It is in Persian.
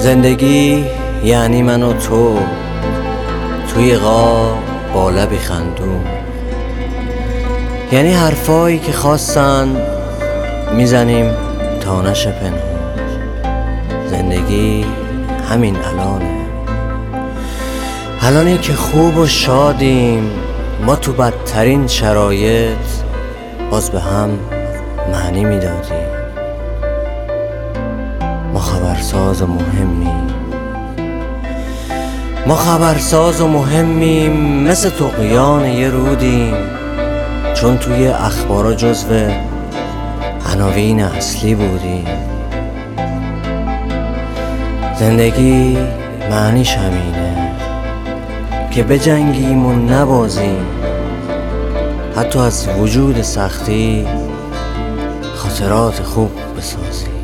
زندگی یعنی من و تو توی غار با لبی خندون، یعنی حرفایی که خواستن میزنیم تا نشه پنهون. زندگی همین الانی که خوب و شادیم، ما تو بدترین شرایط باز به هم معنی میدادیم. ما خبرساز و مهمیم، مثل طغیان یه رودیم، چون توی اخبارا جزو عناوین اصلی بودیم. زندگی معنیش همینه که بجنگیم و نبازیم، حتی از وجود سختی خاطرات خوب بسازیم.